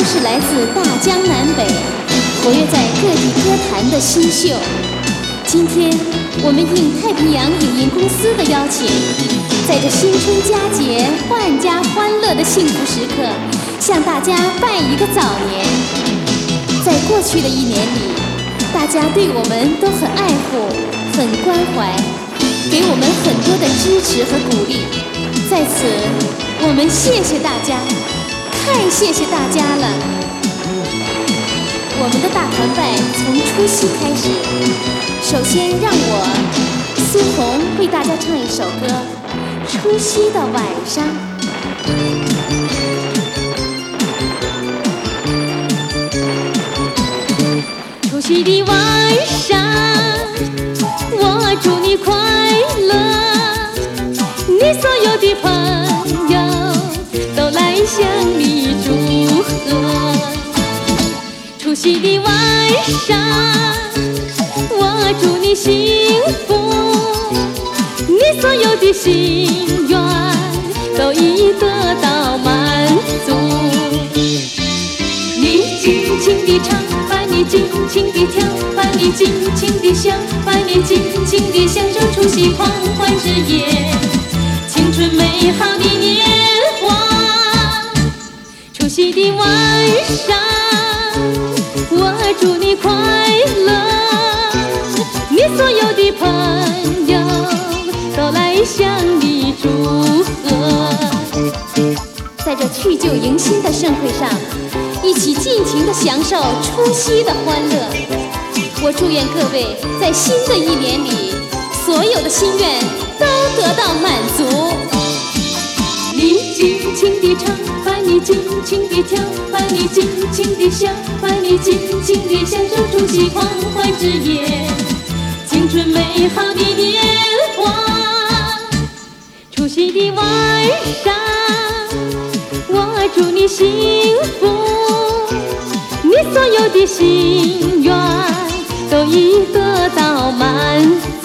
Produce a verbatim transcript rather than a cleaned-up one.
是来自大江南北，活跃在各地歌坛的新秀。今天，我们应太平洋影音公司的邀请，在这新春佳节、万家欢乐的幸福时刻，向大家拜一个早年。在过去的一年里，大家对我们都很爱护、很关怀，给我们很多的支持和鼓励。在此，我们谢谢大家，太谢谢大家了。我们的大团拜从除夕开始，首先让我苏红为大家唱一首歌《除夕的晚上》。除夕的晚上，我祝你快乐，你所有的朋友都来向你祝贺。除夕的晚上，我祝你幸福，你所有的心愿都已得到满足。你尽情地唱，伴你尽情地跳，伴你尽情地笑，伴你尽情地享受除夕狂欢之夜，青春美好的年华。除夕的晚上，我祝你快乐，你所有的朋友都来向你祝贺。在这去旧迎新的盛会上，一起尽情地享受除夕的欢乐。我祝愿各位在新的一年里，所有的心愿都得到满足。你尽情地唱，伴你尽情地跳，伴你尽情地笑，伴你尽情地享受除夕狂欢之夜，青春美好的年华。除夕的晚上，我祝你幸福，你所有的心愿都已得到满足。